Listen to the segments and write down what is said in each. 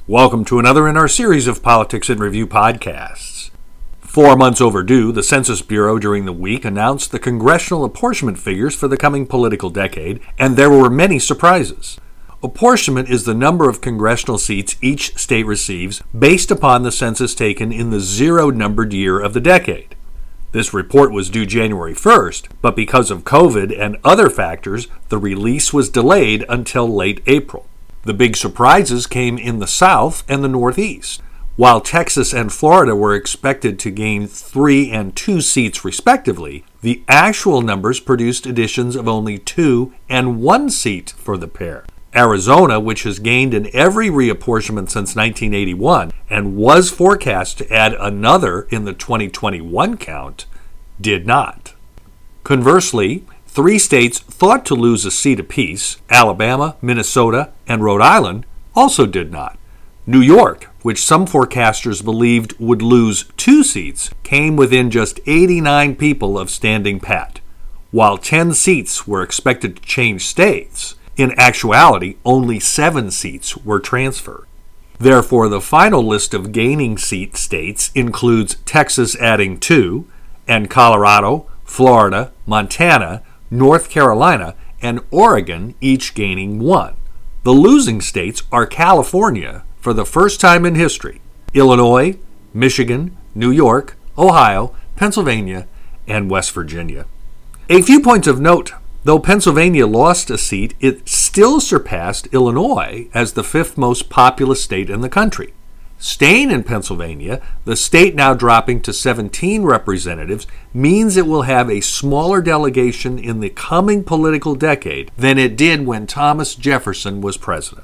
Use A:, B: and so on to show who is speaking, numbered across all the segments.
A: Welcome to another in our series of Politics in Review podcasts. 4 months overdue, the Census Bureau during the week announced the congressional apportionment figures for the coming political decade, and there were many surprises. Apportionment is the number of congressional seats each state receives based upon the census taken in the zero-numbered year of the decade. This report was due January 1st, but because of COVID and other factors, the release was delayed until late April. The big surprises came in the South and the Northeast. While Texas and Florida were expected to gain 3 and 2 seats respectively, the actual numbers produced additions of only 2 and 1 seat for the pair. Arizona, which has gained in every reapportionment since 1981 and was forecast to add another in the 2021 count, did not. Conversely, 3 states thought to lose a seat apiece, Alabama, Minnesota, and Rhode Island, also did not. New York, which some forecasters believed would lose 2 seats, came within just 89 people of standing pat. While 10 seats were expected to change states, in actuality, only 7 seats were transferred. Therefore, the final list of gaining seat states includes Texas adding 2, and Colorado, Florida, Montana, North Carolina, and Oregon each gaining 1. The losing states are California for the first time in history, Illinois, Michigan, New York, Ohio, Pennsylvania, and West Virginia. A few points of note. Though Pennsylvania lost a seat, it still surpassed Illinois as the 5th most populous state in the country. Staying in Pennsylvania, the state now dropping to 17 representatives means it will have a smaller delegation in the coming political decade than it did when Thomas Jefferson was president.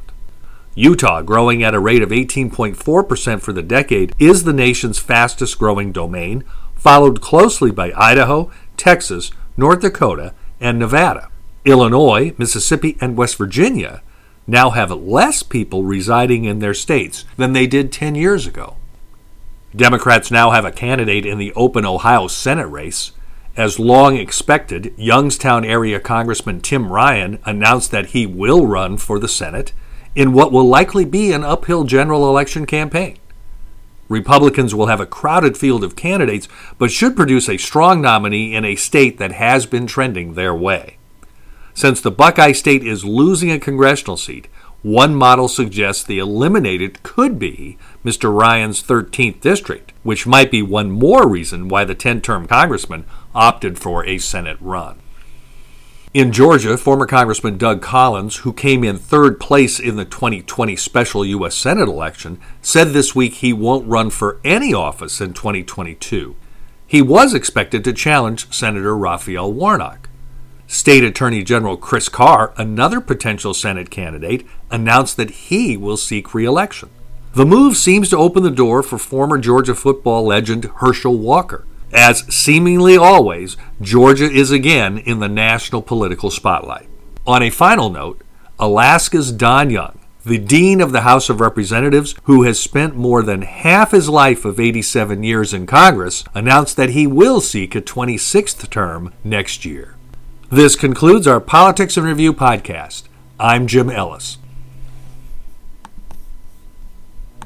A: Utah, growing at a rate of 18.4% for the decade, is the nation's fastest growing domain, followed closely by Idaho, Texas, North Dakota, and Nevada. Illinois, Mississippi, and West Virginia now have less people residing in their states than they did 10 years ago. Democrats now have a candidate in the open Ohio Senate race. As long expected, Youngstown area Congressman Tim Ryan announced that he will run for the Senate in what will likely be an uphill general election campaign. Republicans will have a crowded field of candidates, but should produce a strong nominee in a state that has been trending their way. Since the Buckeye State is losing a congressional seat, one model suggests the eliminated could be Mr. Ryan's 13th district, which might be one more reason why the 10-term congressman opted for a Senate run. In Georgia, former Congressman Doug Collins, who came in 3rd place in the 2020 special U.S. Senate election, said this week he won't run for any office in 2022. He was expected to challenge Senator Raphael Warnock. State Attorney General Chris Carr, another potential Senate candidate, announced that he will seek re-election. The move seems to open the door for former Georgia football legend Herschel Walker. As seemingly always, Georgia is again in the national political spotlight. On a final note, Alaska's Don Young, the Dean of the House of Representatives, who has spent more than half his life of 87 years in Congress, announced that he will seek a 26th term next year. This concludes our Politics in Review podcast. I'm Jim Ellis.